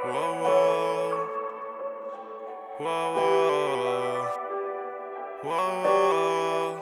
Wow, wow. Wow, wow. Wow, wow.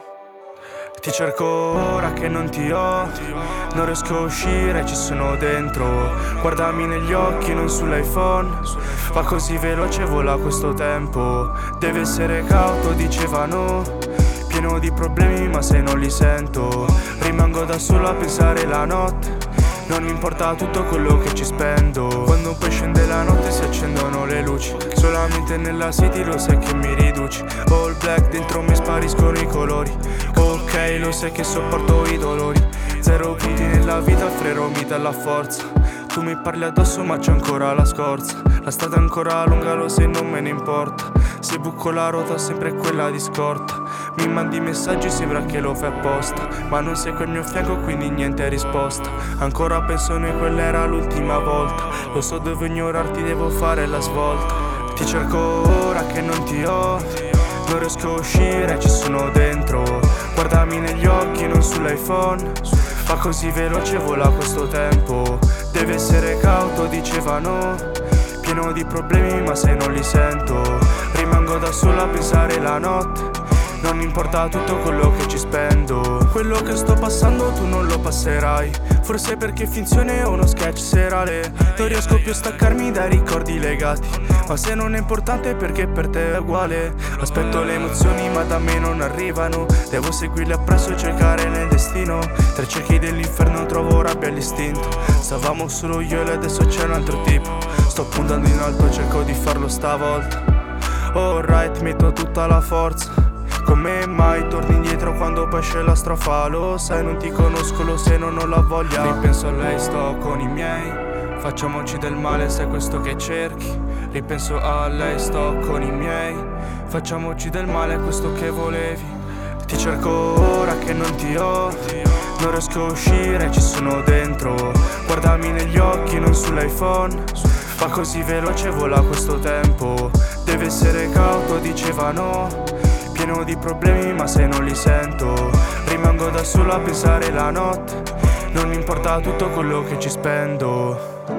Ti cerco ora che non ti ho, non riesco a uscire, ci sono dentro. Guardami negli occhi, non sull'iPhone. Va così veloce, vola questo tempo. Deve essere cauto, dicevano. Pieno di problemi ma se non li sento, rimango da solo a pensare la notte. Non importa tutto quello che ci spendo. Quando poi scende la notte si accendono le luci. Solamente nella city lo sai che mi riduci. All black dentro me spariscono i colori. Ok, lo sai che sopporto i dolori. Zero punti nella vita, frero mi dà la forza. Tu mi parli addosso ma c'è ancora la scorza. La strada è ancora lunga, lo sai, non me ne importa. Se buco la ruota sempre quella di scorta. Mi mandi messaggi, sembra che lo fai apposta. Ma non sei quel mio fianco, quindi niente risposta. Ancora penso noi, quella era l'ultima volta. Lo so dove ignorarti, devo fare la svolta. Ti cerco ora che non ti ho, non riesco a uscire, ci sono dentro. Guardami negli occhi, non sull'iPhone. Va così veloce, vola questo tempo. Deve essere cauto, dicevano. Pieno di problemi ma se non li sento, rimango da solo a pensare la notte. Non importa tutto quello che ci spendo. Quello che sto passando tu non lo passerai. Forse perché finzione è uno sketch serale. Non riesco più a staccarmi dai ricordi legati. Ma se non è importante perché per te è uguale. Aspetto le emozioni ma da me non arrivano. Devo seguirle appresso e cercare nel destino. Tra i cerchi dell'inferno trovo rabbia all'istinto. Stavamo solo io e adesso c'è un altro tipo. Sto puntando in alto, cerco di farlo stavolta. Alright, metto tutta la forza. Come mai torni indietro quando poi esce la strofa? Lo sai, non ti conosco, lo sai, non ho la voglia. Ripenso a lei, sto con i miei. Facciamoci del male se è questo che cerchi. Ripenso a lei, sto con i miei. Facciamoci del male, è questo che volevi. Ti cerco ora che non ti ho, non riesco a uscire, ci sono dentro. Guardami negli occhi, non sull'iPhone. Va così veloce, vola questo tempo. Deve essere cauto, dicevano. Pieno di problemi ma se non li sento, rimango da solo a pensare la notte. Non importa tutto quello che ci spendo.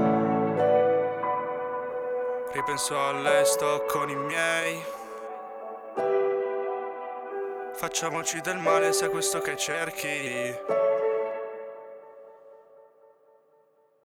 Ripenso a lei, sto con i miei. Facciamoci del male se è questo che cerchi.